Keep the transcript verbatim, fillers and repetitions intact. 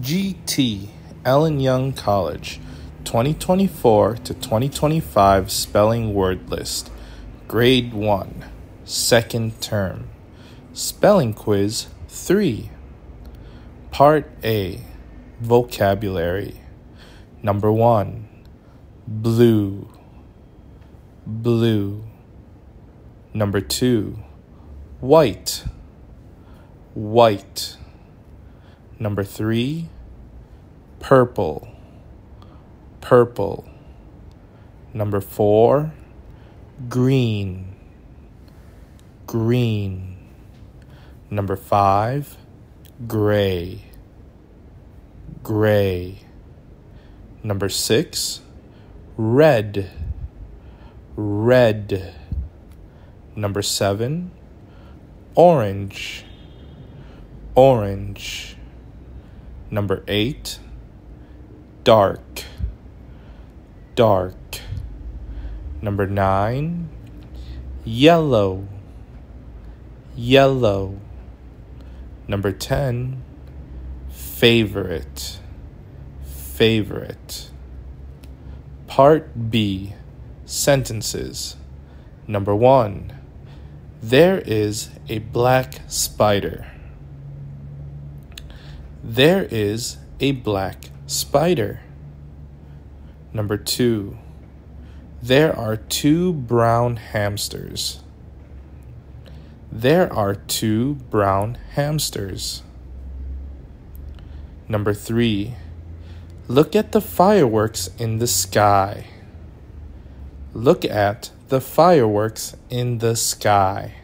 G T Ellen Young College twenty twenty-four to twenty twenty-five Spelling Word List Grade one Second Term Spelling Quiz three Part A Vocabulary Number one Blue Blue Number two White White Number three, purple, purple. Number four, green, green. Number five, gray, gray. Number six, red, red. Number seven, orange, orange. Number eight, dark, dark. Number nine, yellow, yellow. Number ten, favorite, favorite. Part B, sentences. Number one, there is a black spider. There is a black spider. Number two, there are two brown hamsters. There are two brown hamsters. Number three, look at the fireworks in the sky. Look at the fireworks in the sky.